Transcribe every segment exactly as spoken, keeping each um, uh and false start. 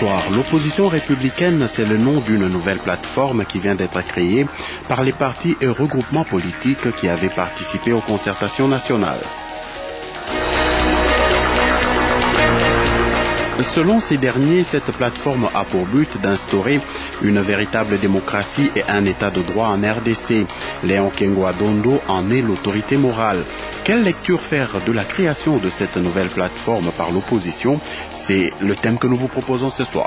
bonsoir. L'opposition républicaine, c'est le nom d'une nouvelle plateforme qui vient d'être créée par les partis et regroupements politiques qui avaient participé aux concertations nationales. Selon ces derniers, cette plateforme a pour but d'instaurer une véritable démocratie et un état de droit en R D C. Léon Kengo-Adondo en est l'autorité morale. Quelle lecture faire de la création de cette nouvelle plateforme par l'opposition? C'est le thème que nous vous proposons ce soir.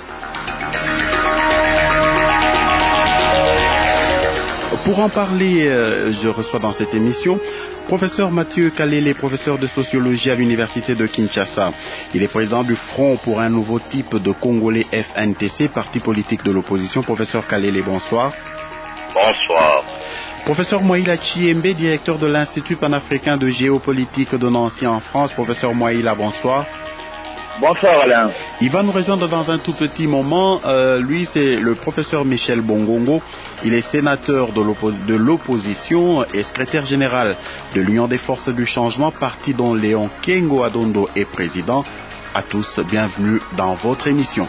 Pour en parler, euh, je reçois dans cette émission professeur Mathieu Kalele, professeur de sociologie à l'université de Kinshasa. Il est président du Front pour un nouveau type de Congolais F N T C, parti politique de l'opposition. Professeur Kalele, bonsoir. Bonsoir. Professeur Moïla Chiembe, directeur de l'Institut panafricain de géopolitique de Nancy en France. Professeur Moïla, bonsoir. Bonsoir Alain. Il va nous rejoindre dans un tout petit moment. Euh, lui, c'est le professeur Michel Bongongo. Il est sénateur de, l'oppo- de l'opposition et secrétaire général de l'Union des forces du changement, parti dont Léon Kengo-Adondo est président. À tous, bienvenue dans votre émission.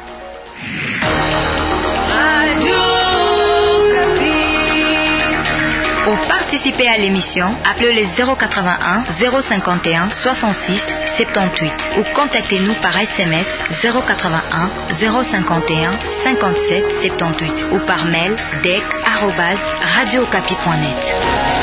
Pour participer à l'émission, appelez le zéro quatre-vingt-un zéro cinquante et un soixante-six soixante-dix-huit ou contactez-nous par S M S zéro quatre-vingt-un zéro cinquante et un cinquante-sept soixante-dix-huit ou par mail dec arobase radiocapi point net.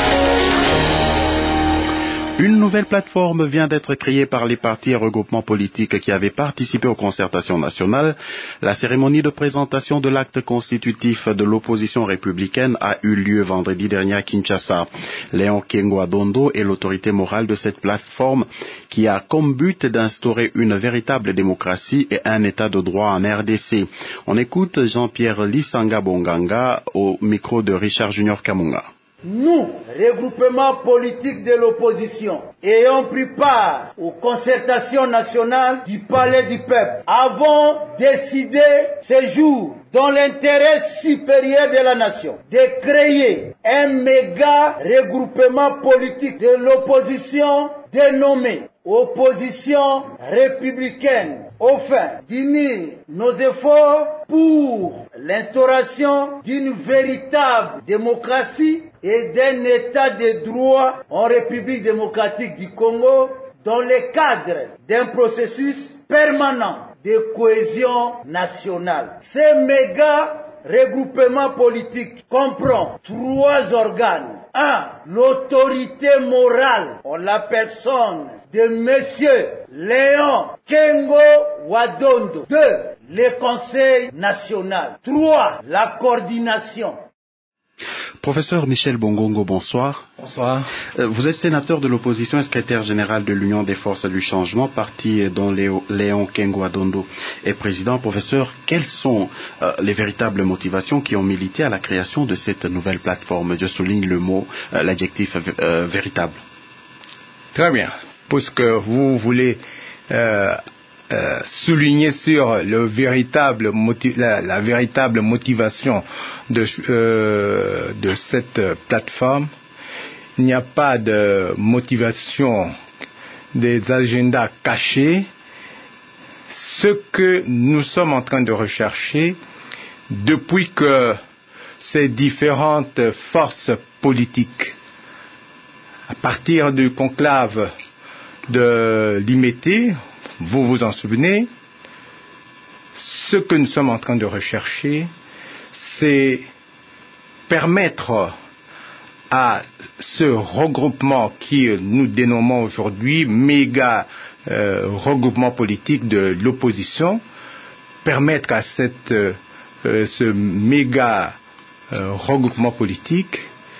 Une nouvelle plateforme vient d'être créée par les partis et regroupements politiques qui avaient participé aux concertations nationales. La cérémonie de présentation de l'acte constitutif de l'opposition républicaine a eu lieu vendredi dernier à Kinshasa. Léon Kengo-Adondo est l'autorité morale de cette plateforme qui a comme but d'instaurer une véritable démocratie et un état de droit en R D C. On écoute Jean-Pierre Lisanga Bonganga au micro de Richard Junior Kamunga. Nous, regroupement politique de l'opposition, ayant pris part aux concertations nationales du Palais du Peuple, avons décidé ce jour, dans l'intérêt supérieur de la nation, de créer un méga regroupement politique de l'opposition dénommé Opposition républicaine, afin d'unir nos efforts pour l'instauration d'une véritable démocratie et d'un état de droit en République démocratique du Congo dans le cadre d'un processus permanent de cohésion nationale. Ce méga regroupement politique comprend trois organes. Un, l'autorité morale en la personne de Monsieur Léon Kengo-Adondo. Deux, le Conseil national. Trois, la coordination. Professeur Michel Bongongo, bonsoir. Bonsoir. Vous êtes sénateur de l'opposition et secrétaire général de l'Union des forces du changement, parti dont Léo, Léon Kengo-Adondo est président. Professeur, quelles sont euh, les véritables motivations qui ont milité à la création de cette nouvelle plateforme? Je souligne le mot, euh, l'adjectif euh, véritable. Très bien. Puisque vous voulez euh, euh, souligner sur le véritable motiv- la, la véritable motivation de, euh, de cette plateforme, il n'y a pas de motivation des agendas cachés. Ce que nous sommes en train de rechercher depuis que ces différentes forces politiques, à partir du conclave de l'Imété, vous vous en souvenez, ce que nous sommes en train de rechercher, c'est permettre à ce regroupement qui nous dénommons aujourd'hui méga euh, regroupement politique de l'opposition, permettre à cette, euh, ce méga euh, regroupement politique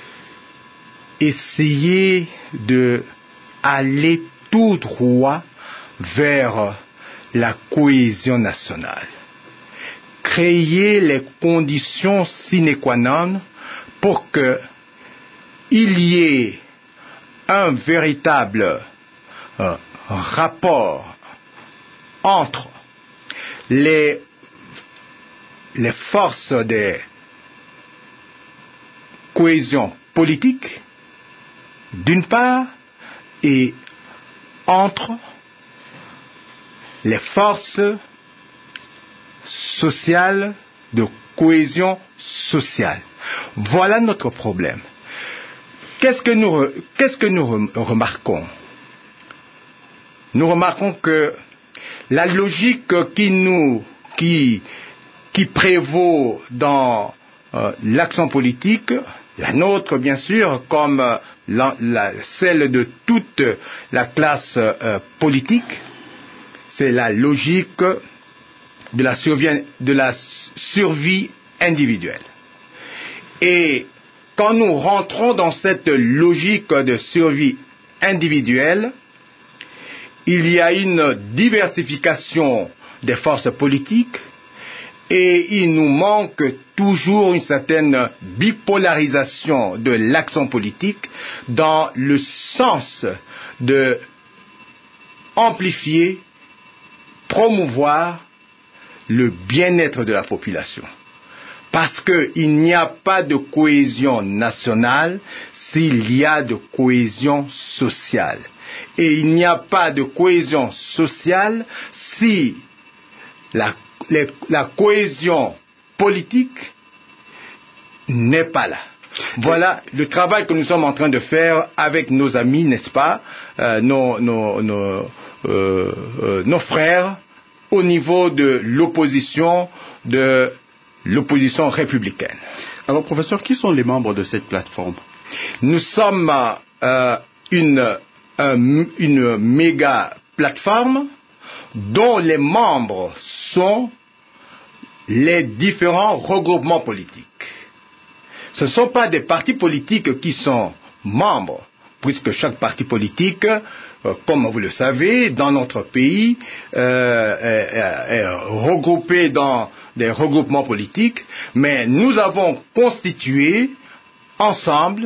essayer de aller tout droit vers la cohésion nationale. Créer les conditions sine qua non pour que il y ait un véritable euh, rapport entre les, les forces de cohésion politique d'une part et entre les forces sociale, de cohésion sociale. Voilà notre problème. Qu'est-ce que nous, qu'est-ce que nous remarquons? Nous remarquons que la logique qui nous, qui, qui prévaut dans euh, l'action politique, la nôtre bien sûr, comme euh, la, la, celle de toute la classe euh, politique, c'est la logique de la survie, de la survie individuelle. Et quand nous rentrons dans cette logique de survie individuelle, il y a une diversification des forces politiques et il nous manque toujours une certaine bipolarisation de l'action politique dans le sens de amplifier, promouvoir le bien-être de la population. Parce qu'il n'y a pas de cohésion nationale s'il y a de cohésion sociale. Et il n'y a pas de cohésion sociale si la, les, la cohésion politique n'est pas là. Voilà le travail que nous sommes en train de faire avec nos amis, n'est-ce pas, euh, nos, nos, nos, euh, euh, nos frères au niveau de l'opposition, de l'opposition républicaine. Alors, professeur, qui sont les membres de cette plateforme? Nous sommes euh, une, euh, une méga plateforme dont les membres sont les différents regroupements politiques. Ce ne sont pas des partis politiques qui sont membres, puisque chaque parti politique, euh, comme vous le savez, dans notre pays, euh, est, est regroupé dans des regroupements politiques, mais nous avons constitué ensemble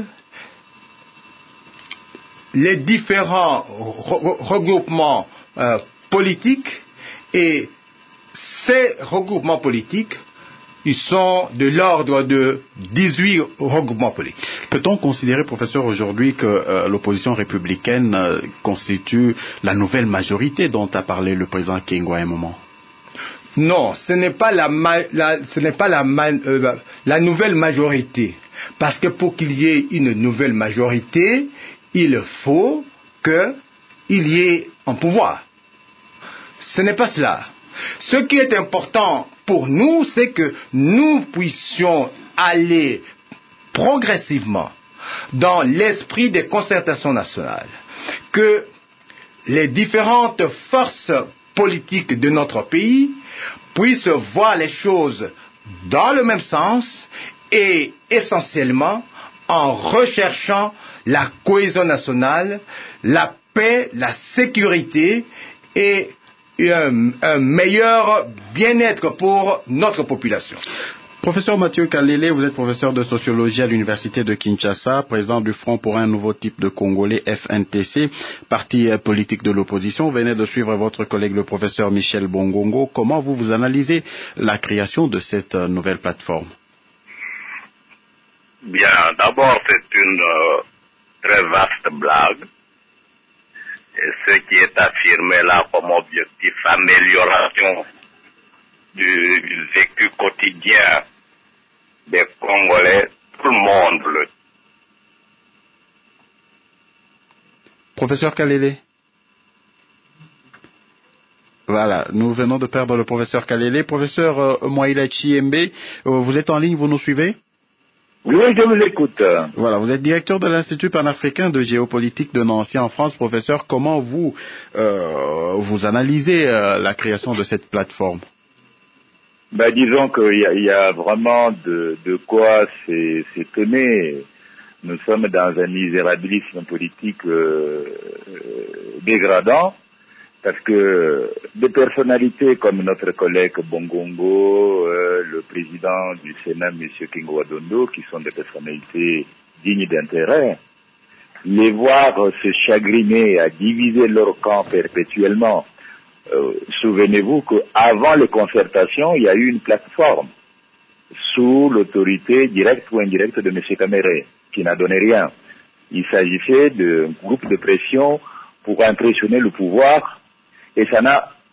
les différents re- regroupements euh, politiques, et ces regroupements politiques, ils sont de l'ordre de dix-huit regroupements politiques. Peut-on considérer, professeur, aujourd'hui que euh, l'opposition républicaine euh, constitue la nouvelle majorité dont a parlé le président Kingwa à un moment? Non, ce n'est pas la, la ce n'est pas la, euh, la nouvelle majorité, parce que pour qu'il y ait une nouvelle majorité, il faut qu'il y ait un pouvoir. Ce n'est pas cela. Ce qui est important pour nous, c'est que nous puissions aller progressivement dans l'esprit des concertations nationales, que les différentes forces politiques de notre pays puissent voir les choses dans le même sens et essentiellement en recherchant la cohésion nationale, la paix, la sécurité et un, un meilleur bien-être pour notre population. Professeur Mathieu Kalele, vous êtes professeur de sociologie à l'université de Kinshasa, président du Front pour un nouveau type de Congolais, F N T C, parti politique de l'opposition. Vous venez de suivre votre collègue le professeur Michel Bongongo. Comment vous vous analysez la création de cette nouvelle plateforme? Bien, d'abord c'est une euh, très vaste blague. Et ce qui est affirmé là comme objectif, amélioration du, du vécu quotidien des Congolais, tout le monde le. Professeur Kalele. Voilà, nous venons de perdre le professeur Kalele. Professeur euh, Mwaila Chiembe, euh, vous êtes en ligne, vous nous suivez? Oui, je vous écoute. Voilà, vous êtes directeur de l'Institut panafricain de géopolitique de Nancy en France. Professeur, comment vous euh, vous analysez euh, la création de cette plateforme? Ben, disons qu'il y a, il y a vraiment de, de quoi s'étonner. Nous sommes dans un misérabilisme politique euh, euh, dégradant, parce que des personnalités comme notre collègue Bongongo, euh, le président du Sénat, M. Kingwa Dondo, qui sont des personnalités dignes d'intérêt, les voir se chagriner à diviser leur camp perpétuellement. Euh, souvenez-vous qu'avant les concertations, il y a eu une plateforme sous l'autorité directe ou indirecte de M. Kamere, qui n'a donné rien. Il s'agissait d'un groupe de pression pour impressionner le pouvoir, et ça n'a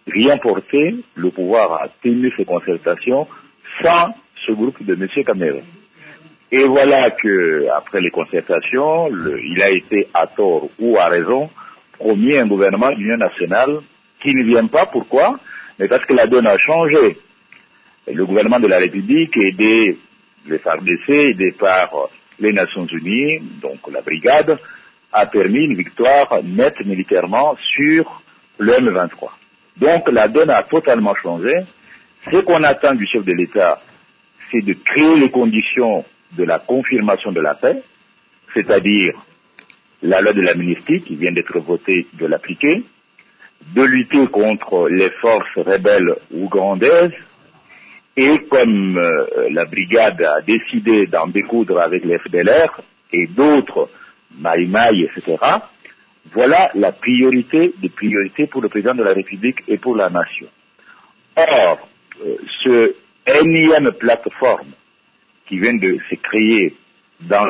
rien porté, le pouvoir a tenu ces concertations sans ce groupe de M. Kamere. Et voilà que, après les concertations, le, il a été à tort ou à raison promis un gouvernement d'union nationale qui ne vient pas. Pourquoi? Mais parce que la donne a changé. Le gouvernement de la République, aidé, le F A R D C, aidé par les Nations Unies, donc la brigade, a permis une victoire nette militairement sur le M vingt-trois. Donc la donne a totalement changé. Ce qu'on attend du chef de l'État, c'est de créer les conditions de la confirmation de la paix, c'est-à-dire la loi de l'amnistie qui vient d'être votée, de l'appliquer, de lutter contre les forces rebelles ougandaises, et comme euh, la brigade a décidé d'en découdre avec les F D L R et d'autres, Maï Maï, et cetera, voilà la priorité des priorités pour le président de la République et pour la nation. Or, euh, ce énième plateforme qui vient de se créer dans...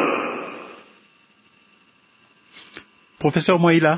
Professeur Moïla.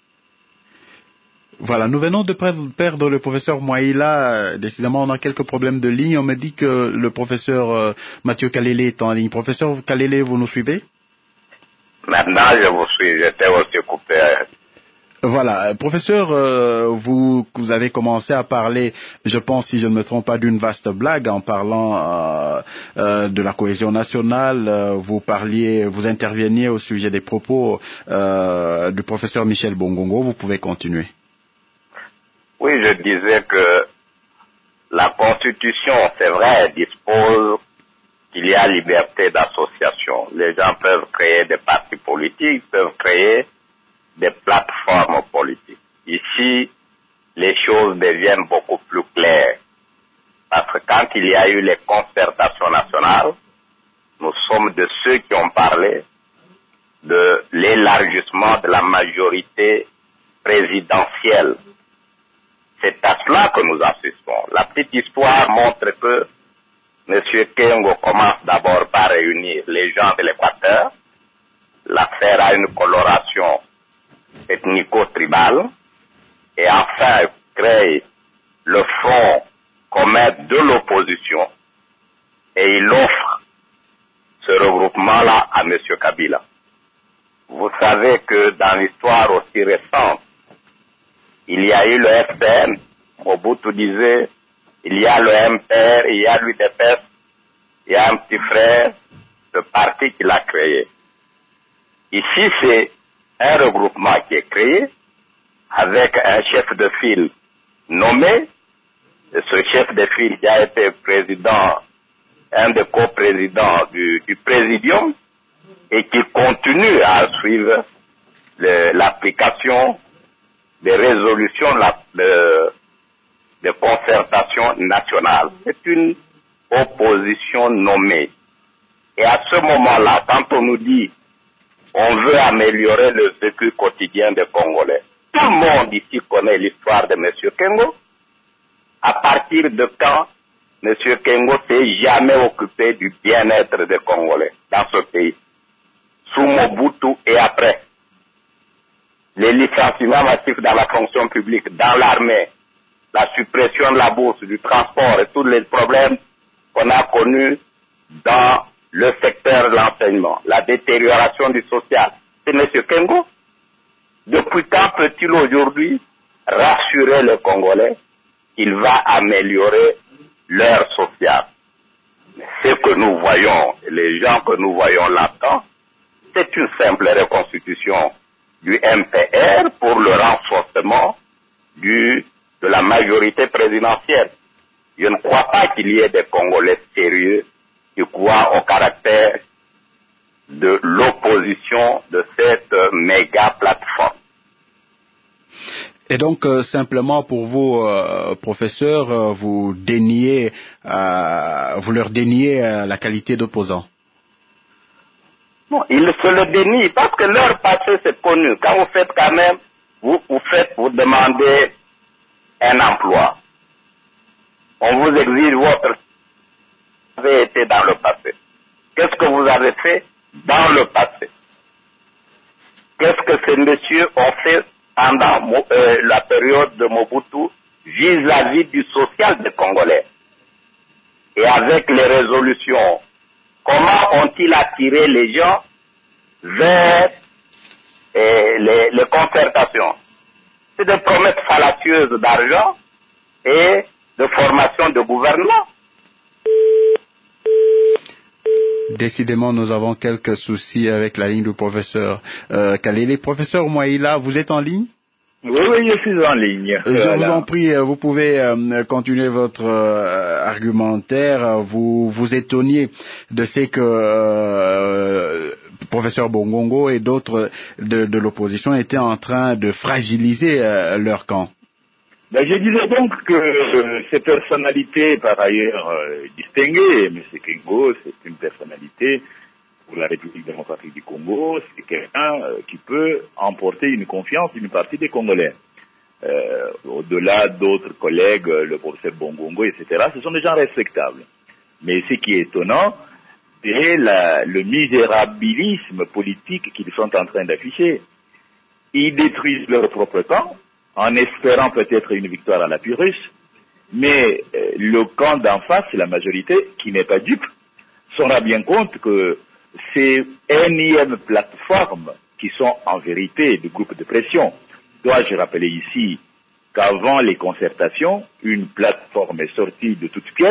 Voilà, nous venons de perdre le professeur Moïla. Décidément, on a quelques problèmes de ligne. On me dit que le professeur euh, Mathieu Kalele est en ligne. Professeur Kalele, vous nous suivez? Maintenant, je vous suis. J'étais aussi coupé. Voilà, professeur, euh, vous, vous avez commencé à parler, je pense, si je ne me trompe pas, d'une vaste blague en parlant euh, euh, de la cohésion nationale. Euh, vous parliez, vous interveniez au sujet des propos euh, du professeur Michel Bongongo. Vous pouvez continuer. Oui, je disais que la Constitution, c'est vrai, dispose qu'il y a liberté d'association. Les gens peuvent créer des partis politiques, peuvent créer des plateformes politiques. Ici, les choses deviennent beaucoup plus claires. Parce que quand il y a eu les concertations nationales, nous sommes de ceux qui ont parlé de l'élargissement de la majorité présidentielle. C'est à cela que nous assistons. La petite histoire montre que M. Kengo commence d'abord par réunir les gens de l'Équateur, l'affaire a une coloration ethnico-tribale, et enfin crée le front commun de l'opposition, et il offre ce regroupement-là à M. Kabila. Vous savez que dans l'histoire aussi récente, il y a eu le F P N, Mobutu disait, il y a le M P R, il y a l'U D P S, il y a un petit frère, le parti qu'il a créé. Ici, c'est un regroupement qui est créé avec un chef de file nommé, et ce chef de file qui a été président, un des coprésidents du, du présidium, et qui continue à suivre l'application des résolutions la, de, de concertation nationale. C'est une opposition nommée. Et à ce moment-là, quand on nous dit on veut améliorer le vécu quotidien des Congolais, tout le monde ici connaît l'histoire de M. Kengo. À partir de quand M. Kengo s'est jamais occupé du bien-être des Congolais dans ce pays, sous Mobutu et après. Les licenciements massifs dans la fonction publique, dans l'armée, la suppression de la bourse, du transport et tous les problèmes qu'on a connus dans le secteur de l'enseignement, la détérioration du social. C'est M. Kengo. Depuis quand peut-il aujourd'hui rassurer les Congolais qu'il va améliorer leur social? Ce que nous voyons, les gens que nous voyons là-dedans, c'est une simple reconstitution du M P R pour le renforcement du, de la majorité présidentielle. Je ne crois pas qu'il y ait des Congolais sérieux qui croient au caractère de l'opposition de cette euh, méga plateforme. Et donc, euh, simplement pour vous, euh, professeurs, euh, vous déniez, euh, vous leur déniez euh, la qualité d'opposant. Bon, ils se le dénient parce que leur passé c'est connu. Quand vous faites quand même, vous, vous faites, vous demandez un emploi. On vous exige votre... Vous avez été dans le passé. Qu'est-ce que vous avez fait dans le passé? Qu'est-ce que ces messieurs ont fait pendant euh, la période de Mobutu vis-à-vis du social des Congolais. Et avec les résolutions, comment ont-ils attiré les gens vers eh, les, les concertations? C'est des promesses fallacieuses d'argent et de formation de gouvernement. Décidément, nous avons quelques soucis avec la ligne du professeur euh, Kalele. Professeur Mouaïla, vous êtes en ligne? Oui, oui, je suis en ligne. Je voilà. vous en prie, vous pouvez euh, continuer votre euh, argumentaire. Vous vous étonniez de ce que euh, professeur Bongongo et d'autres de, de l'opposition étaient en train de fragiliser euh, leur camp. Ben, je disais donc que euh, ces personnalités, par ailleurs euh, distinguées, M. Kengo, c'est une personnalité pour la République démocratique du Congo, c'est quelqu'un euh, qui peut emporter une confiance d'une partie des Congolais. Euh, au-delà d'autres collègues, le professeur Bongongo, et cetera, ce sont des gens respectables. Mais ce qui est étonnant, c'est la, le misérabilisme politique qu'ils sont en train d'afficher. Ils détruisent leur propre camp, en espérant peut-être une victoire à la Pyrrhus, mais euh, le camp d'en face, la majorité, qui n'est pas dupe, se rend bien compte que ces énièmes plateformes, qui sont en vérité des groupes de pression, dois-je rappeler ici qu'avant les concertations, une plateforme est sortie de toutes pièces,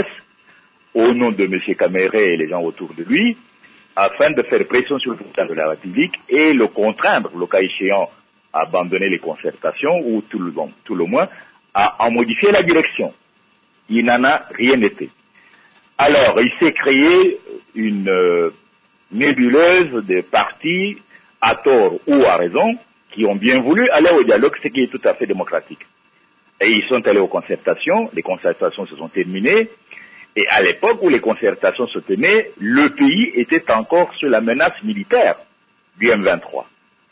au nom de M. Caméré et les gens autour de lui, afin de faire pression sur le président de la République et le contraindre, le cas échéant, à abandonner les concertations ou tout le, bon, tout le moins à en modifier la direction. Il n'en a rien été. Alors, il s'est créé une euh, nébuleuse de partis, à tort ou à raison, qui ont bien voulu aller au dialogue, ce qui est tout à fait démocratique. Et ils sont allés aux concertations, les concertations se sont terminées, et à l'époque où les concertations se tenaient, le pays était encore sous la menace militaire du M vingt-trois.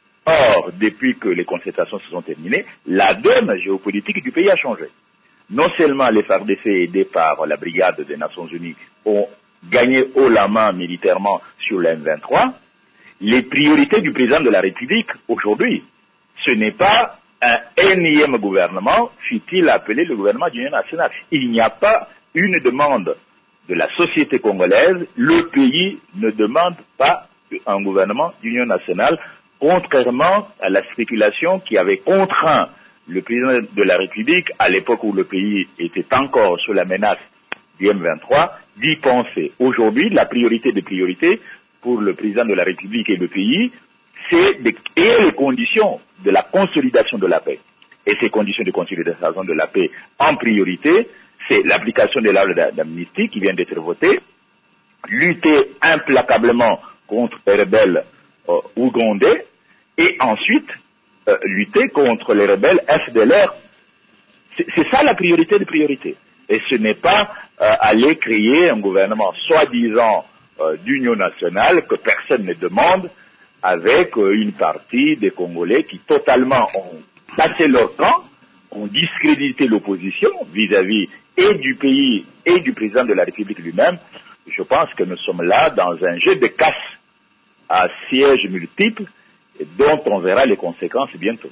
Or, depuis que les concertations se sont terminées, la donne géopolitique du pays a changé. Non seulement les F A R D C aidés par la brigade des Nations Unies ont gagné haut la main militairement sur le M vingt-trois, les priorités du président de la République aujourd'hui, ce n'est pas un énième gouvernement, fut-il appelé le gouvernement d'union nationale. Il n'y a pas une demande de la société congolaise, le pays ne demande pas un gouvernement d'union nationale, contrairement à la spéculation qui avait contraint le président de la République, à l'époque où le pays était encore sous la menace du M vingt-trois, d'y penser. Aujourd'hui, la priorité des priorités pour le président de la République et le pays, c'est de créer les conditions de la consolidation de la paix. Et ces conditions de consolidation de la paix, en priorité, c'est l'application de la loi d'amnistie qui vient d'être votée, lutter implacablement contre les rebelles euh, ougandais, et ensuite euh, lutter contre les rebelles F D L R. C'est, c'est ça la priorité des priorités. Et ce n'est pas euh, aller créer un gouvernement soi-disant euh, d'union nationale que personne ne demande, avec euh, une partie des Congolais qui totalement ont passé leur camp, ont discrédité l'opposition vis-à-vis et du pays et du président de la République lui-même. Je pense que nous sommes là dans un jeu de casse à sièges multiples, dont on verra les conséquences bientôt.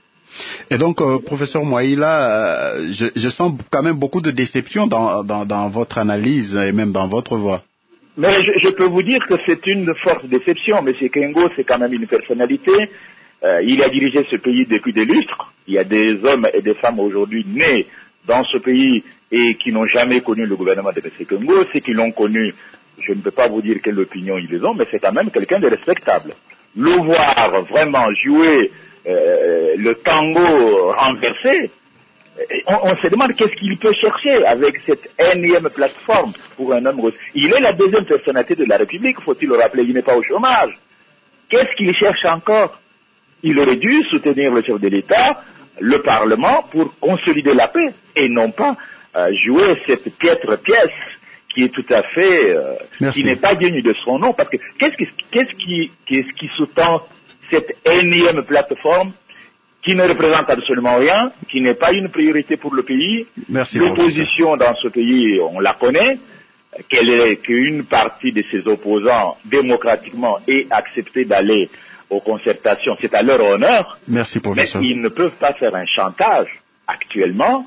Et donc, euh, professeur Mouaïla, euh, je, je sens quand même beaucoup de déception dans, dans, dans votre analyse et même dans votre voix. Mais je, je peux vous dire que c'est une forte déception. Monsieur Kengo, c'est quand même une personnalité. Euh, il a dirigé ce pays depuis des lustres. Il y a des hommes et des femmes aujourd'hui nés dans ce pays et qui n'ont jamais connu le gouvernement de M. Kengo. Ceux qui l'ont connu, je ne peux pas vous dire quelle opinion ils ont, mais c'est quand même quelqu'un de respectable. Le voir vraiment jouer euh, le tango renversé, on, on se demande qu'est-ce qu'il peut chercher avec cette énième plateforme pour un homme russe. Il est la deuxième personnalité de la République, faut-il le rappeler, il n'est pas au chômage. Qu'est-ce qu'il cherche encore? Il aurait dû soutenir le chef de l'État, le Parlement, pour consolider la paix, et non pas euh, jouer cette piètre pièce qui est tout à fait, euh, qui n'est pas digne de son nom, parce que qu'est-ce qui, qu'est-ce qui, qu'est-ce qui sous-tend cette énième plateforme qui ne représente absolument rien, qui n'est pas une priorité pour le pays. Merci. L'opposition dans ce pays, on la connaît, qu'elle est, qu'une partie de ses opposants démocratiquement ait accepté d'aller aux concertations, c'est à leur honneur. Merci, professeur. Mais ils ne peuvent pas faire un chantage actuellement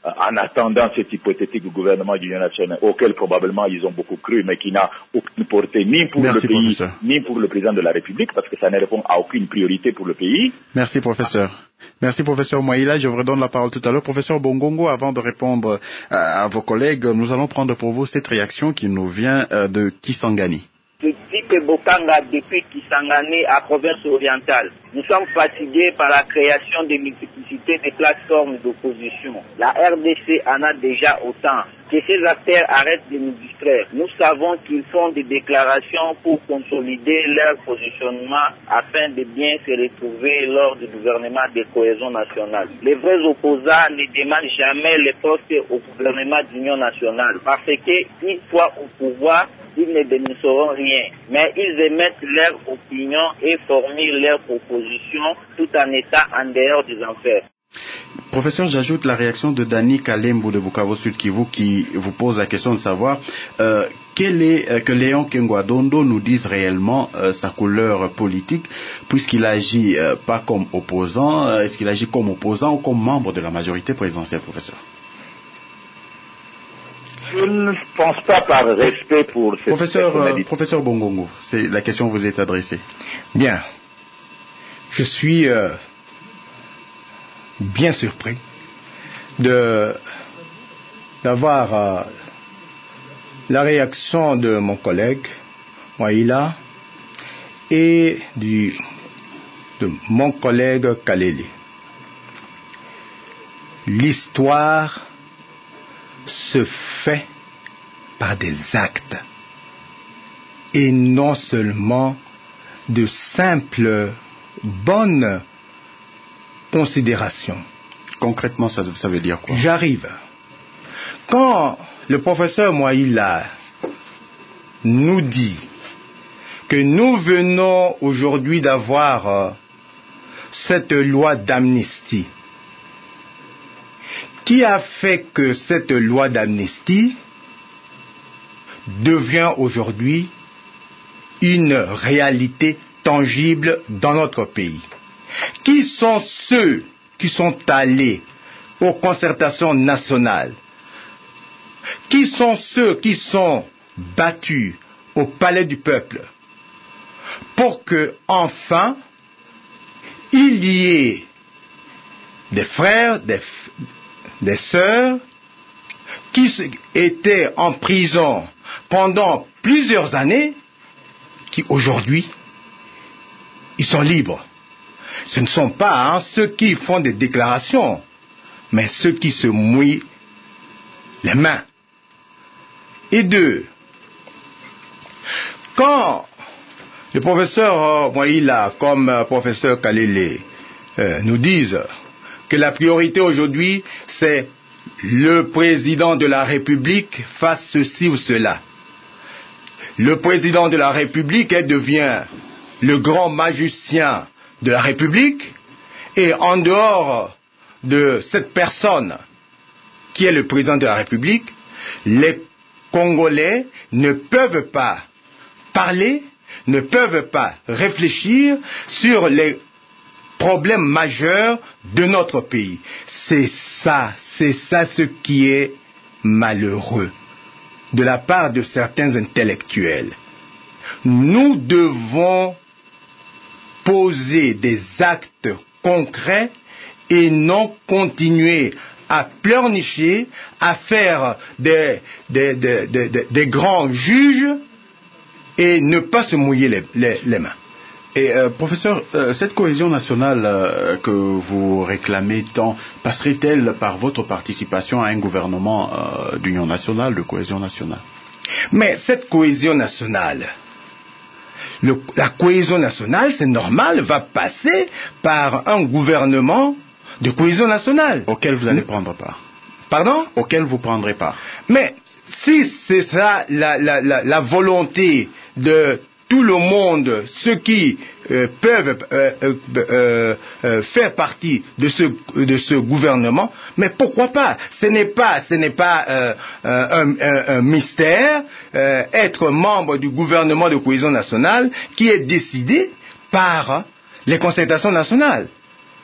en attendant cet hypothétique gouvernement d'union nationale, auquel probablement ils ont beaucoup cru, mais qui n'a aucune portée ni pour Merci, le pays, professeur. ni pour le président de la République, parce que ça ne répond à aucune priorité pour le pays. Merci, professeur. Merci, professeur Mouaïla. Je vous redonne la parole tout à l'heure. Professeur Bongongo, avant de répondre à, à vos collègues, nous allons prendre pour vous cette réaction qui nous vient euh, de Kisangani. Je dis que Bokanga, depuis Kisangani à province orientale, nous sommes fatigués par la création de multiplicité de plateformes d'opposition. La R D C en a déjà autant. Que ces acteurs arrêtent de nous distraire. Nous savons qu'ils font des déclarations pour consolider leur positionnement afin de bien se retrouver lors du gouvernement de cohésion nationale. Les vrais opposants ne demandent jamais les postes au gouvernement d'union nationale parce qu'une fois au pouvoir, ils ne dénonceront rien, mais ils émettent leur opinion et formulent leurs propositions tout en étant en dehors des enfers. Professeur, j'ajoute la réaction de Dani Kalembo de Bukavu Sud Kivu qui vous pose la question de savoir euh, quel est euh, que Léon Kengwadondo nous dise réellement euh, sa couleur politique, puisqu'il agit euh, pas comme opposant, euh, est-ce qu'il agit comme opposant ou comme membre de la majorité présidentielle, professeur? Je ne pense pas par respect pour cette professeur, personnalité. Euh, professeur Bongongo, c'est la question vous est adressée. Bien. Je suis euh, bien surpris de d'avoir euh, la réaction de mon collègue Mouaïla et du, de mon collègue Kalele. L'histoire se fait par des actes et non seulement de simples bonnes considérations. Concrètement, ça, ça veut dire quoi? J'arrive. Quand le professeur Mouaïla nous dit que nous venons aujourd'hui d'avoir euh, cette loi d'amnistie, qui a fait que cette loi d'amnistie devient aujourd'hui une réalité tangible dans notre pays? Qui sont ceux qui sont allés aux concertations nationales? Qui sont ceux qui sont battus au palais du peuple pour que, enfin, il y ait des frères, des, des sœurs qui étaient en prison pendant plusieurs années, qui aujourd'hui, ils sont libres. Ce ne sont pas hein, ceux qui font des déclarations, mais ceux qui se mouillent les mains. Et deux, quand le professeur Mouaïla, comme euh, professeur Kalele, euh, nous disent que la priorité aujourd'hui, c'est le président de la République fasse ceci ou cela. Le président de la République elle, devient le grand magicien de la République, et en dehors de cette personne qui est le président de la République, les Congolais ne peuvent pas parler, ne peuvent pas réfléchir sur les problèmes majeurs de notre pays. C'est ça, c'est ça ce qui est malheureux de la part de certains intellectuels. Nous devons poser des actes concrets et non continuer à pleurnicher, à faire des, des, des, des, des, des grands juges et ne pas se mouiller les, les, les mains. Et euh, professeur, euh, cette cohésion nationale euh, que vous réclamez tant, passerait-elle par votre participation à un gouvernement euh, d'union nationale, de cohésion nationale? Mais cette cohésion nationale, le, la cohésion nationale, c'est normal, va passer par un gouvernement de cohésion nationale. Auquel vous allez prendre part. Pardon? Auquel vous prendrez part. Mais si c'est ça la, la, la, la volonté de tout le monde, ceux qui euh, peuvent euh, euh, euh, faire partie de ce de ce gouvernement, mais pourquoi pas? Ce n'est pas ce n'est pas euh, un, un, un mystère euh, être membre du gouvernement de cohésion nationale qui est décidé par les concertations nationales.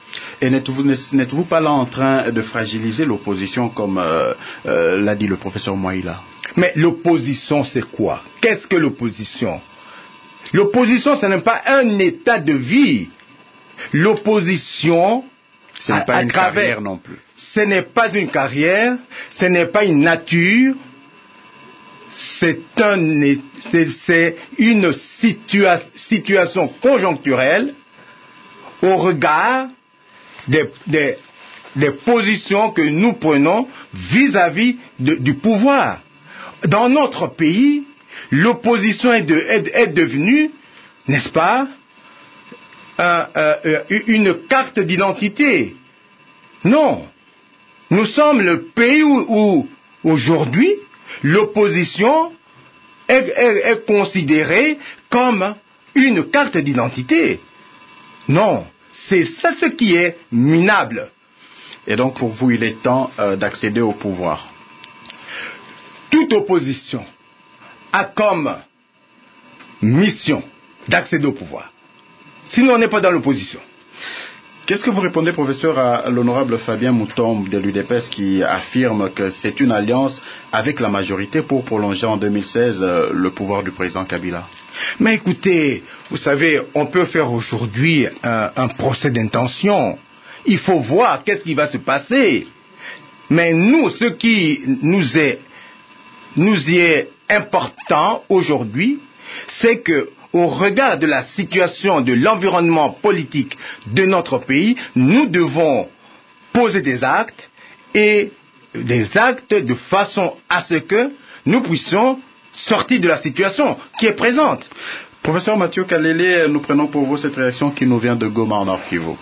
Et n'êtes-vous, n'êtes-vous pas là en train de fragiliser l'opposition comme euh, euh, l'a dit le professeur Mouaïla? Mais l'opposition, c'est quoi? Qu'est-ce que l'opposition? L'opposition, ce n'est pas un état de vie. L'opposition, ce n'est pas à, une à travers, carrière non plus. Ce n'est pas une carrière, ce n'est pas une nature, c'est, un, c'est, c'est une situa- situation conjoncturelle au regard des, des, des positions que nous prenons vis-à-vis de, du pouvoir. Dans notre pays, l'opposition est, de, est, est devenue, n'est-ce pas, un, euh, une carte d'identité. Non. Nous sommes le pays où, où aujourd'hui, l'opposition est, est, est considérée comme une carte d'identité. Non. C'est ça ce qui est minable. Et donc, pour vous, il est temps euh, d'accéder au pouvoir. Toute opposition a comme mission d'accéder au pouvoir. Sinon, on n'est pas dans l'opposition. Qu'est-ce que vous répondez, professeur, à l'honorable Fabien Moutombe de l'U D P S qui affirme que c'est une alliance avec la majorité pour prolonger en deux mille seize euh, le pouvoir du président Kabila? Mais écoutez, vous savez, on peut faire aujourd'hui un, un procès d'intention. Il faut voir qu'est-ce qui va se passer. Mais nous, ce qui nous est, nous y est important aujourd'hui, c'est que au regard de la situation de l'environnement politique de notre pays, nous devons poser des actes et des actes de façon à ce que nous puissions sortir de la situation qui est présente. Professeur Mathieu Kalele, nous prenons pour vous cette réaction qui nous vient de Goma en Nord Kivu.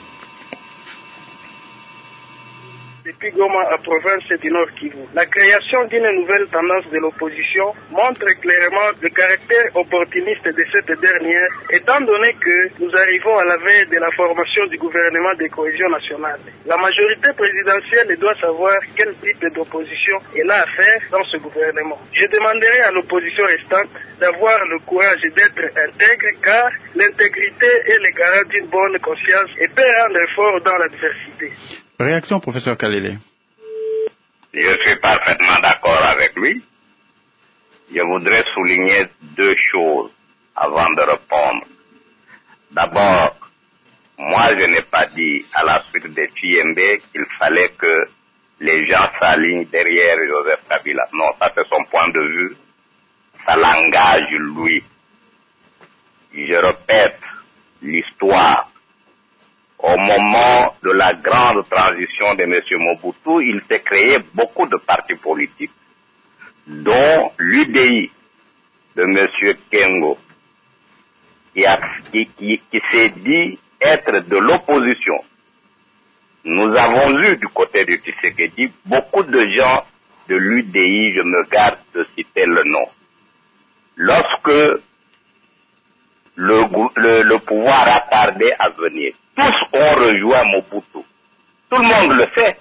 Depuis Goma à province du Nord Kivu. La création d'une nouvelle tendance de l'opposition montre clairement le caractère opportuniste de cette dernière, étant donné que nous arrivons à la veille de la formation du gouvernement de cohésion nationale. La majorité présidentielle doit savoir quel type d'opposition elle a à faire dans ce gouvernement. Je demanderai à l'opposition restante d'avoir le courage d'être intègre, car l'intégrité est le garant d'une bonne conscience et peut rendre fort dans l'adversité. Réaction, professeur Kalele. Je suis parfaitement d'accord avec lui. Je voudrais souligner deux choses avant de répondre. D'abord, moi je n'ai pas dit à la suite de F I M B qu'il fallait que les gens s'alignent derrière Joseph Kabila. Non, ça c'est son point de vue. Ça l'engage lui. Je répète l'histoire. Au moment de la grande transition de M. Mobutu, il s'est créé beaucoup de partis politiques, dont l'U D I de M. Kengo, qui, a, qui, qui, qui s'est dit être de l'opposition. Nous avons eu du côté du Tshisekedi beaucoup de gens de l'U D I, je me garde de citer le nom. Lorsque le, le, le pouvoir a tardé à venir, tous ont rejoint Mobutu. Tout le monde le sait.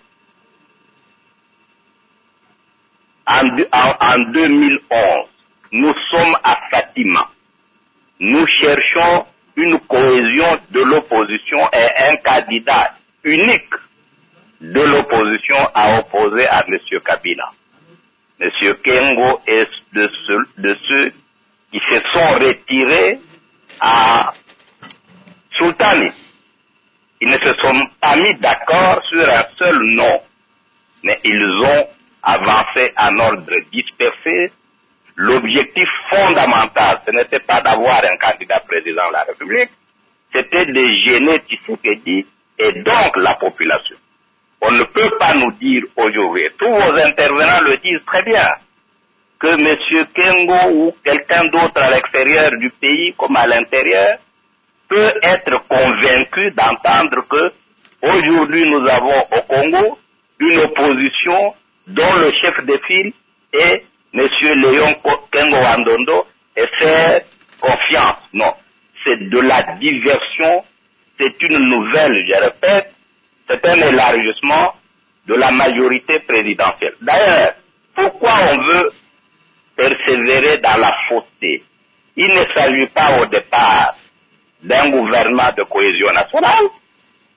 En, en, en deux mille onze, nous sommes à Fatima. Nous cherchons une cohésion de l'opposition et un candidat unique de l'opposition à opposer à M. Kabila. M. Kengo est de ceux, de ceux qui se sont retirés à Sultani. Ils ne se sont pas mis d'accord sur un seul nom, mais ils ont avancé en ordre dispersé. L'objectif fondamental, ce n'était pas d'avoir un candidat président de la République, c'était de gêner Tshisekedi et donc la population. On ne peut pas nous dire aujourd'hui, tous vos intervenants le disent très bien, que M. Kengo ou quelqu'un d'autre à l'extérieur du pays comme à l'intérieur peut être convaincu d'entendre que aujourd'hui nous avons au Congo une opposition dont le chef de file est M. Léon Kengo Wandondo et faire confiance. Non, c'est de la diversion, c'est une nouvelle, je répète, c'est un élargissement de la majorité présidentielle. D'ailleurs, pourquoi on veut persévérer dans la fausseté? Il ne s'agit pas au départ d'un gouvernement de cohésion nationale.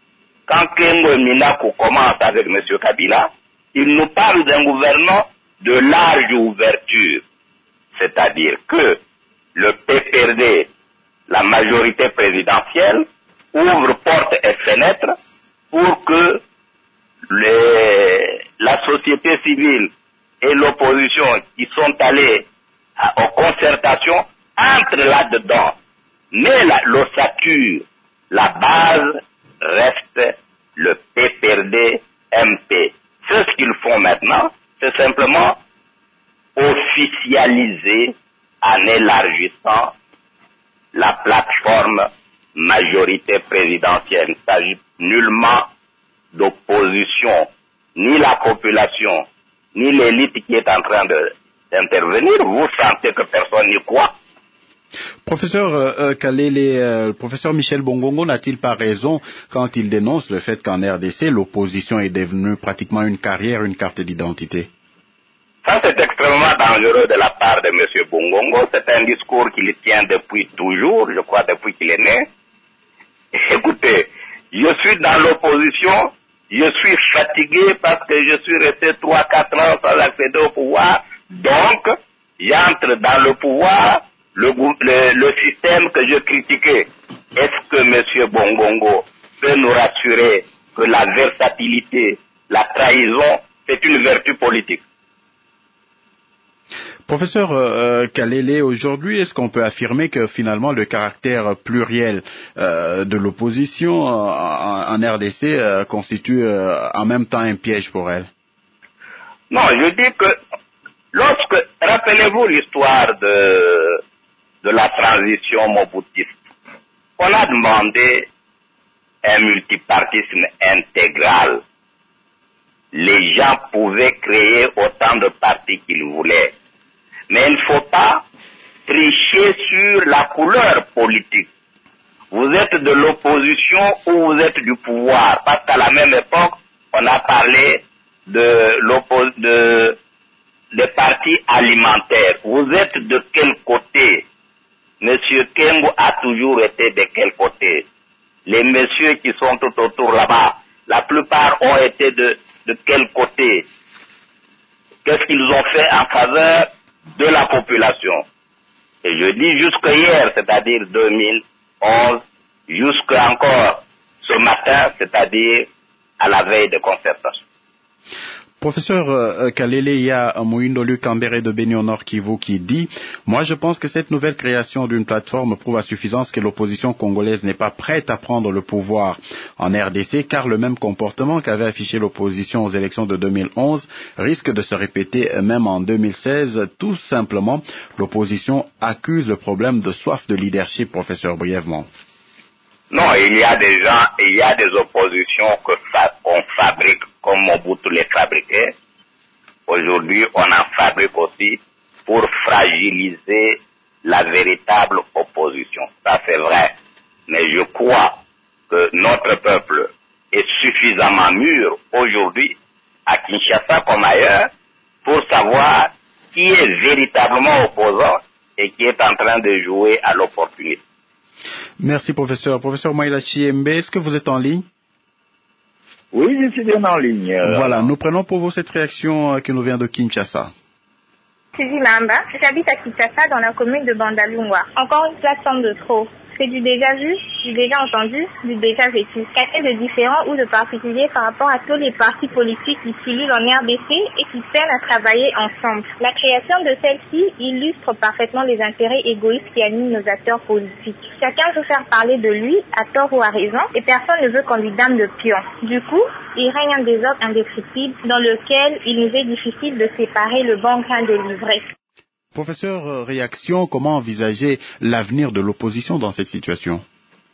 quand Kengo Minaku commence avec M. Kabila, il nous parle d'un gouvernement de large ouverture. C'est-à-dire que le P P R D, la majorité présidentielle, ouvre portes et fenêtres pour que les, la société civile et l'opposition qui sont allés à, aux concertations entrent là-dedans. Mais la, l'ossature, la base reste le P P R D M P. C'est ce qu'ils font maintenant, c'est simplement officialiser en élargissant la plateforme majorité présidentielle. Il ne s'agit nullement d'opposition, ni la population, ni l'élite qui est en train de, d'intervenir. Vous sentez que personne n'y croit. Professeur euh, Kalele, euh, professeur Michel Bongongo n'a-t-il pas raison quand il dénonce le fait qu'en R D C, l'opposition est devenue pratiquement une carrière, une carte d'identité? Ça, c'est extrêmement dangereux de la part de M. Bongongo. C'est un discours qu'il tient depuis toujours, je crois depuis qu'il est né. Écoutez, je suis dans l'opposition, je suis fatigué parce que je suis resté trois quatre ans sans accéder au pouvoir. Donc, j'entre dans le pouvoir, le, le, le système que je critiquais. Est-ce que M. Bongongo peut nous rassurer que la versatilité, la trahison, c'est une vertu politique? Professeur euh, Kalele, aujourd'hui, est-ce qu'on peut affirmer que finalement le caractère pluriel euh, de l'opposition euh, en, en R D C euh, constitue euh, en même temps un piège pour elle? Non, je dis que lorsque, rappelez-vous l'histoire de, de la transition mobutiste, on a demandé un multipartisme intégral. Les gens pouvaient créer autant de partis qu'ils voulaient. Mais il ne faut pas tricher sur la couleur politique. Vous êtes de l'opposition ou vous êtes du pouvoir. Parce qu'à la même époque, on a parlé de l'oppos- de, des partis alimentaires. Vous êtes de quel côté? Monsieur Kengo a toujours été de quel côté? Les messieurs qui sont tout autour là-bas, la plupart ont été de, de quel côté? Qu'est-ce qu'ils ont fait en faveur de la population? Et je dis jusque hier, c'est-à-dire deux mille onze, jusque encore ce matin, c'est-à-dire à la veille de concertation. Professeur euh, Kalele, il y a Moïndo Luc Ambéré de Béni au Nord Kivu qui dit « Moi, je pense que cette nouvelle création d'une plateforme prouve à suffisance que l'opposition congolaise n'est pas prête à prendre le pouvoir en R D C, car le même comportement qu'avait affiché l'opposition aux élections de deux mille onze risque de se répéter même en deux mille seize. Tout simplement, l'opposition accuse le problème de soif de leadership, professeur, brièvement. » Non, il y a des gens, il y a des oppositions que fa- on fabrique comme Mobutu les fabriquait. Aujourd'hui, on en fabrique aussi pour fragiliser la véritable opposition. Ça, c'est vrai. Mais je crois que notre peuple est suffisamment mûr aujourd'hui, à Kinshasa comme ailleurs, pour savoir qui est véritablement opposant et qui est en train de jouer à l'opportunité. Merci, professeur. Professeur Maïla Chiembe, est-ce que vous êtes en ligne? Oui, je suis bien en ligne. Voilà, nous prenons pour vous cette réaction qui nous vient de Kinshasa. Suzy Mamba, j'habite à Kinshasa dans la commune de Bandalungwa. Encore une plateforme de trop. C'est du déjà vu, du déjà entendu, du déjà vécu. Qu'a-t-il de différent ou de particulier par rapport à tous les partis politiques qui pullulent en R D C et qui peinent à travailler ensemble? La création de celle-ci illustre parfaitement les intérêts égoïstes qui animent nos acteurs politiques. Chacun veut faire parler de lui, à tort ou à raison, et personne ne veut qu'on lui donne de pion. Du coup, il règne un désordre indescriptible dans lequel il nous est difficile de séparer le bon grain de l'ivraie. Professeur, réaction, comment envisager l'avenir de l'opposition dans cette situation?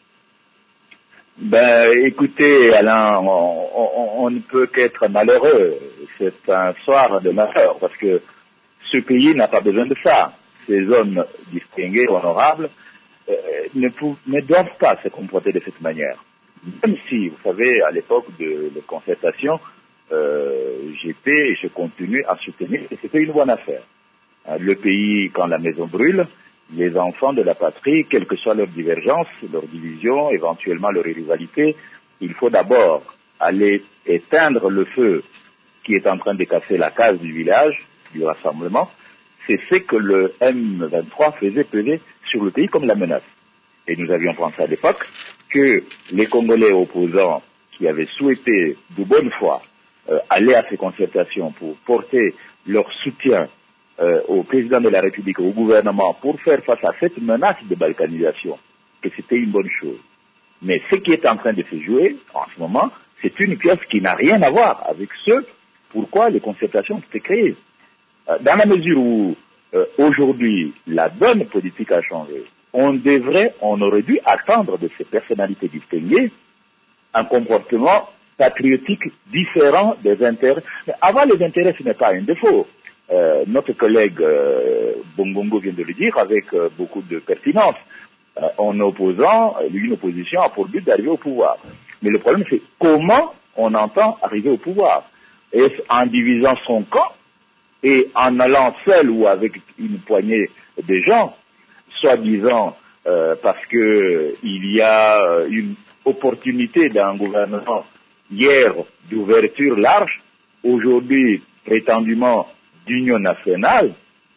Ben, écoutez, Alain, on, on, on ne peut qu'être malheureux. C'est un soir de malheur, parce que ce pays n'a pas besoin de ça. Ces hommes distingués, honorables, euh, ne, pou- ne doivent pas se comporter de cette manière. Même si, vous savez, à l'époque de, de concertation, euh, j'étais et je continue à soutenir que c'était une bonne affaire. Le pays, quand la maison brûle, les enfants de la patrie, quelles que soient leurs divergences, leurs divisions, éventuellement leurs rivalités, il faut d'abord aller éteindre le feu qui est en train de casser la case du village, du rassemblement. C'est ce que le M vingt-trois faisait peser sur le pays comme la menace. Et nous avions pensé à l'époque que les Congolais opposants qui avaient souhaité de bonne foi euh, aller à ces concertations pour porter leur soutien euh, au président de la République, au gouvernement, pour faire face à cette menace de balkanisation, que c'était une bonne chose. Mais ce qui est en train de se jouer en ce moment, c'est une pièce qui n'a rien à voir avec ce pourquoi les concertations ont été créées. Euh, dans la mesure où euh, aujourd'hui la donne politique a changé, on devrait, on aurait dû attendre de ces personnalités distinguées un comportement patriotique différent des intérêts. Mais avoir les intérêts, ce n'est pas un défaut. Euh, notre collègue euh, Bongongo vient de le dire avec euh, beaucoup de pertinence. Euh, en opposant, une opposition a pour but d'arriver au pouvoir. Mais le problème, c'est comment on entend arriver au pouvoir. Est-ce en divisant son camp et en allant seul ou avec une poignée de gens, soi-disant euh, parce que il y a une opportunité d'un gouvernement hier d'ouverture large, aujourd'hui prétendument d'union nationale,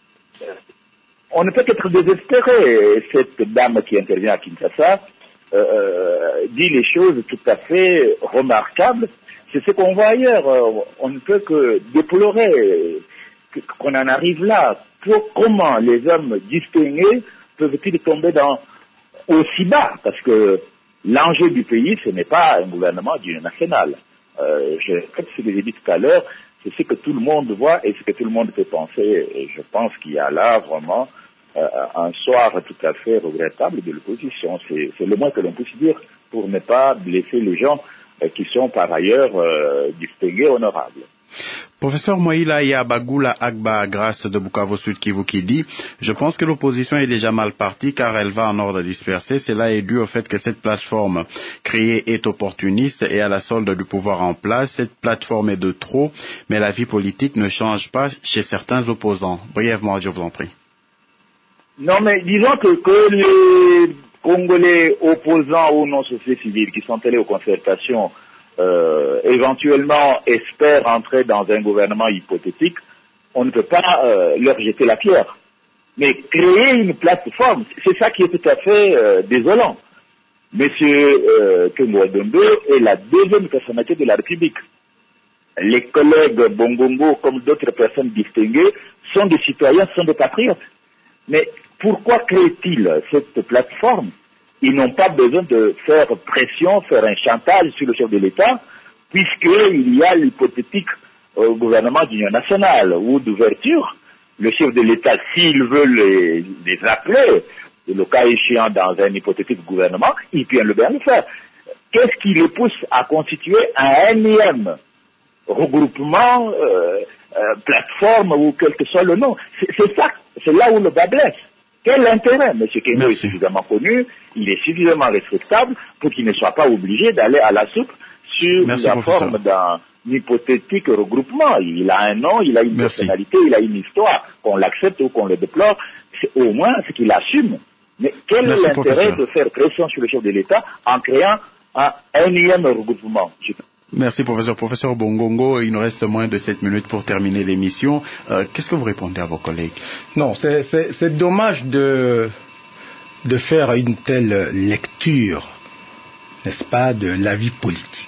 on ne peut qu'être désespéré. Cette dame qui intervient à Kinshasa euh, dit les choses tout à fait remarquables. C'est ce qu'on voit ailleurs. On ne peut que déplorer qu'on en arrive là. Pour, comment les hommes distingués peuvent-ils tomber dans aussi bas? Parce que l'enjeu du pays, ce n'est pas un gouvernement d'union nationale. Euh, je répète ce que j'ai dit tout à l'heure, c'est ce que tout le monde voit et ce que tout le monde peut penser. Et je pense qu'il y a là vraiment euh, un soir tout à fait regrettable de l'opposition. C'est, c'est le moins que l'on puisse dire pour ne pas blesser les gens euh, qui sont par ailleurs euh, distingués, honorables. Professeur Moïla Yabagula Agba Grâce de Bukavu Sud Kivu qui dit « Je pense que l'opposition est déjà mal partie car elle va en ordre dispersé. Cela est dû au fait que cette plateforme créée est opportuniste et à la solde du pouvoir en place. Cette plateforme est de trop, mais la vie politique ne change pas chez certains opposants. » Brièvement, je vous en prie. Non, mais disons que, que les Congolais opposants ou non société civile qui sont allés aux concertations Euh, éventuellement espèrent entrer dans un gouvernement hypothétique, on ne peut pas euh, leur jeter la pierre. Mais créer une plateforme, c'est ça qui est tout à fait euh, désolant. Monsieur euh, Kengoadombe est la deuxième personnalité de la République. Les collègues Bongongo, comme d'autres personnes distinguées, sont des citoyens, sont des patriotes. Mais pourquoi créent-ils cette plateforme? Ils n'ont pas besoin de faire pression, faire un chantage sur le chef de l'État, puisqu'il y a l'hypothétique euh, gouvernement d'union nationale ou d'ouverture. Le chef de l'État, s'il veut les, les appeler, le cas échéant dans un hypothétique gouvernement, il peut le bien le faire. Qu'est-ce qui les pousse à constituer un énième regroupement, euh, euh, plateforme ou quel que soit le nom? C'est, c'est ça, c'est là où le bas blesse. Quel intérêt? M. Kengo est suffisamment connu, il est suffisamment respectable pour qu'il ne soit pas obligé d'aller à la soupe sur Merci, la professeur. Forme d'un hypothétique regroupement. Il a un nom, il a une Merci. Personnalité, il a une histoire. Qu'on l'accepte ou qu'on le déplore, c'est au moins ce qu'il assume. Mais quel Merci, est l'intérêt professeur. De faire pression sur le chef de l'État en créant un énième regroupement? Je... Merci, professeur. Professeur Bongongo, il nous reste moins de sept minutes pour terminer l'émission. Euh, qu'est-ce que vous répondez à vos collègues? Non, c'est, c'est, c'est dommage de, de faire une telle lecture, n'est-ce pas, de la vie politique.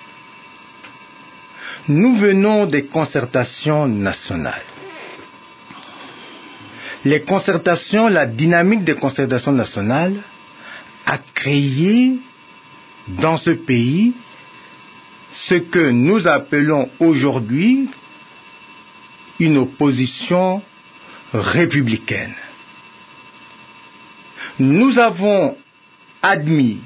Nous venons des concertations nationales. Les concertations, la dynamique des concertations nationales a créé dans ce pays ce que nous appelons aujourd'hui une opposition républicaine. Nous avons admis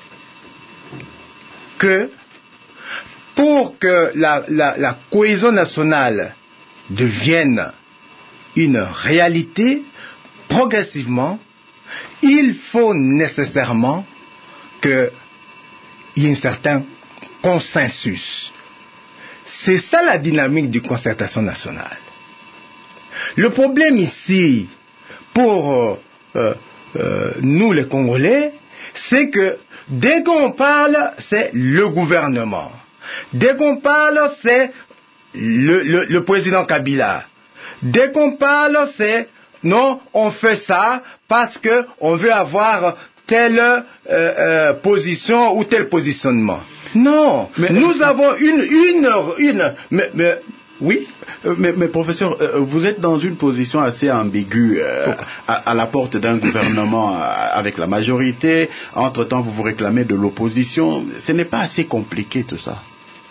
que pour que la, la, la cohésion nationale devienne une réalité, progressivement, il faut nécessairement qu'il y ait un certain consensus. C'est ça la dynamique du concertation nationale. Le problème ici, pour euh, euh, nous les Congolais, c'est que Dès qu'on parle, c'est le gouvernement. Dès qu'on parle, c'est le, le, le président Kabila. Dès qu'on parle, c'est non, on fait ça parce que on veut avoir telle euh, euh, position ou tel positionnement. Non, mais nous avons une une une. Mais, mais oui. Mais, mais professeur, vous êtes dans une position assez ambiguë euh, à, à la porte d'un gouvernement avec la majorité. Entre-temps, vous vous réclamez de l'opposition. Ce n'est pas assez compliqué tout ça.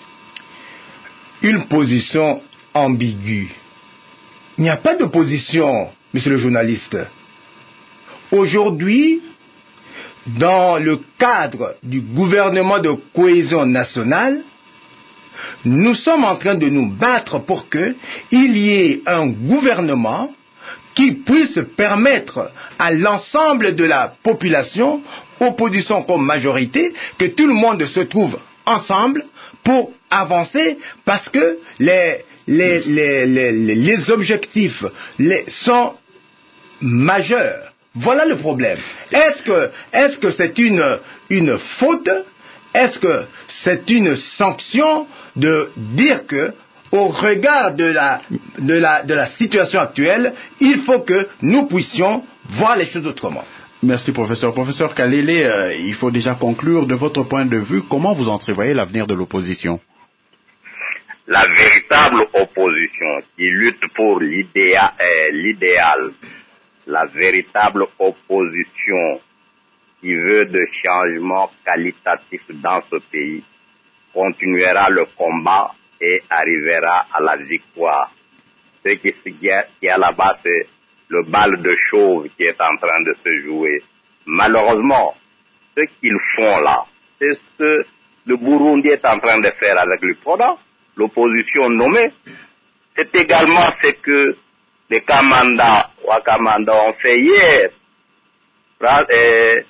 Une position ambiguë. Il n'y a pas de position, monsieur le journaliste. Aujourd'hui, dans le cadre du gouvernement de cohésion nationale, nous sommes en train de nous battre pour que il y ait un gouvernement qui puisse permettre à l'ensemble de la population, opposition comme majorité, que tout le monde se trouve ensemble pour avancer, parce que les, les, les, les, les objectifs les, sont majeurs. Voilà le problème. Est-ce que, est-ce que c'est une, une faute? Est-ce que c'est une sanction de dire que, au regard de la, de la, de la situation actuelle, il faut que nous puissions voir les choses autrement? Merci, professeur. Professeur Kalele, euh, il faut déjà conclure. De votre point de vue, comment vous entrevoyez l'avenir de l'opposition? La véritable opposition qui lutte pour l'idéal, euh, l'idéal, la véritable opposition qui veut de changements qualitatifs dans ce pays, continuera le combat et arrivera à la victoire. Ce qui est là-bas, c'est le bal de chauve qui est en train de se jouer. Malheureusement, ce qu'ils font là, c'est ce que le Burundi est en train de faire avec l'U P R O D A, l'opposition nommée. C'est également ce que les Kamanda, Wakamanda ont fait hier. Et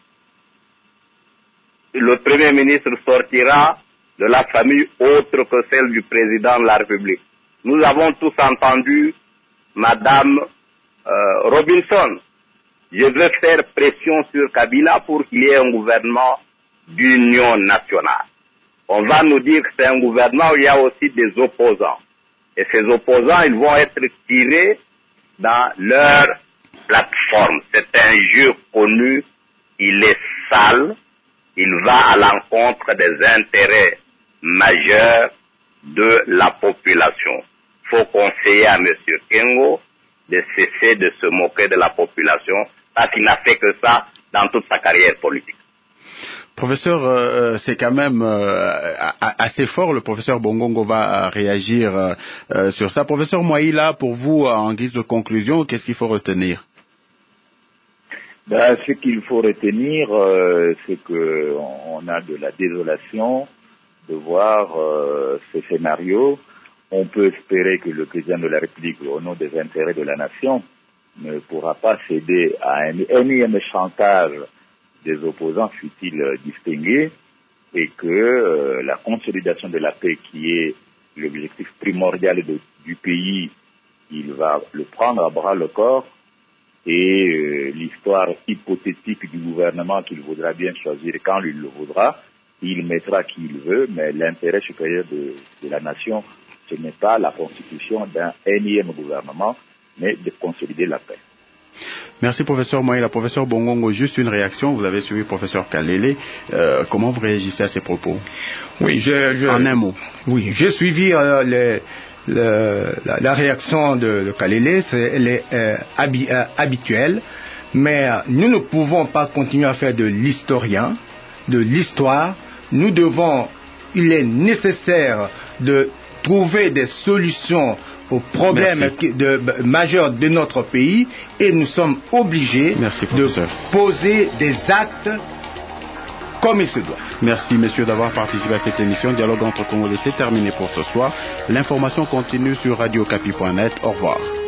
le Premier ministre sortira de la famille autre que celle du président de la République. Nous avons tous entendu Madame euh, Robinson. Je veux faire pression sur Kabila pour qu'il y ait un gouvernement d'union nationale. On va nous dire que c'est un gouvernement où il y a aussi des opposants. Et ces opposants, ils vont être tirés dans leur plateforme. C'est un jeu connu, il est sale, il va à l'encontre des intérêts majeurs de la population. Il faut conseiller à M. Kengo de cesser de se moquer de la population, parce qu'il n'a fait que ça dans toute sa carrière politique. Professeur, euh, c'est quand même euh, assez fort. Le professeur Bongongo va réagir euh, sur ça. Professeur Moïla, pour vous, en guise de conclusion, qu'est-ce qu'il faut retenir? Ben, ce qu'il faut retenir, euh, c'est que on a de la désolation de voir euh, ce scénario. On peut espérer que le président de la République, au nom des intérêts de la nation, ne pourra pas céder à un énième chantage des opposants, fut-il distingué, et que euh, la consolidation de la paix, qui est l'objectif primordial de, du pays, il va le prendre à bras le corps, et euh, l'histoire hypothétique du gouvernement qu'il voudra bien choisir quand il le voudra, il mettra qui il veut, mais l'intérêt supérieur de, de la nation, ce n'est pas la constitution d'un énième gouvernement, mais de consolider la paix. Merci, professeur Moïla. Professeur Bongongo, juste une réaction. Vous avez suivi professeur Kalele. Euh, comment vous réagissez à ces propos? Oui, je, je, en un mot. Oui, j'ai suivi euh, les, le, la, la réaction de, de Kalele. C'est, elle est euh, habi, euh, habituelle, mais euh, nous ne pouvons pas continuer à faire de l'historien, de l'histoire. Nous devons, il est nécessaire de trouver des solutions aux problèmes de, majeurs de notre pays, et nous sommes obligés Merci, de poser des actes comme il se doit. Merci, messieurs, d'avoir participé à cette émission. Dialogue entre Congolais, c'est terminé pour ce soir. L'information continue sur radio okapi point net. Au revoir.